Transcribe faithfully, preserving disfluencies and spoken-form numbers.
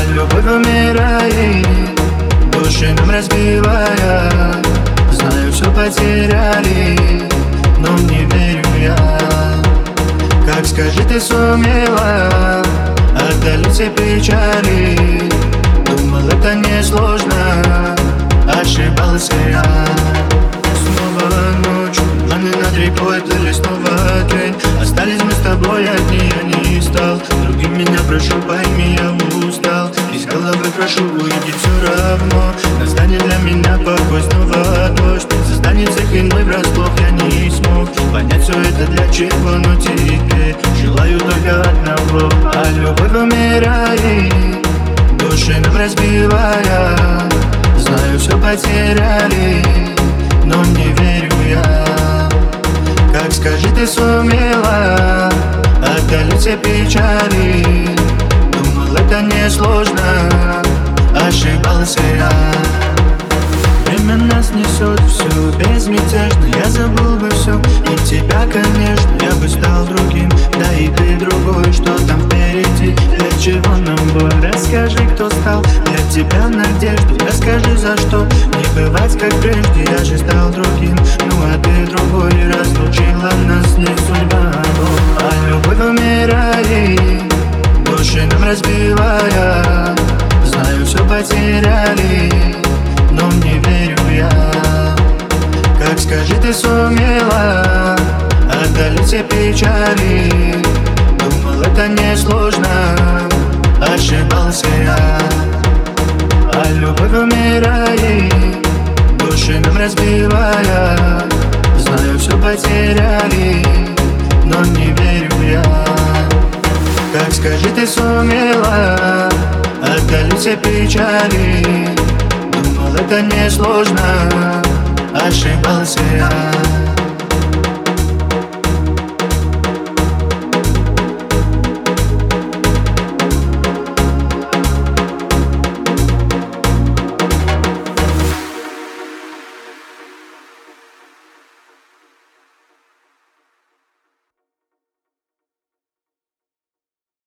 любовь умирает, души нам разбивая. Знаю, все потеряли, но не верю я. Как скажи, ты сумела отдалить все печали. Думал, это несложно, ошибался я. Снова ночь, планы над рекой плыли, снова день. Остались мы с тобой одни, я не стал другим, меня прошу, пойми, я устал. Из головы прошу уйти все равно. Настанет для меня покой, снова дождь. Застанет всех иной врасплох, я не смог понять все это для чего, но теперь желаю только одного. А любовь умирает, души нам разбивая. Знаю, все потеряли, но не верю я. Как скажи, ты сумела отдалить все печали. Думал, это несложно, ошибался я. Время нас несет все безмятежно. Я забыл бы все и тебя, конечно. Я бы стал другим, да и ты другой. Что там впереди, для чего нам бой? Расскажи, кто стал для тебя надеждой. Расскажи, за что не бывать как прежде. Я же стал другим, ну а ты другой. Разлучила нас не судьба, а любовь умирает, души нам разбивая. Знаю, все потеряли, но не верю я. Как скажи, ты сумела отдалить все печали. Думал, это несложно, ошибался я. А любовь умирает, души нам разбивая. Знаю, все потеряли, но не верю я. Как скажи, ты сумела отдалить все печали. Думал, это несложно, ошибался я.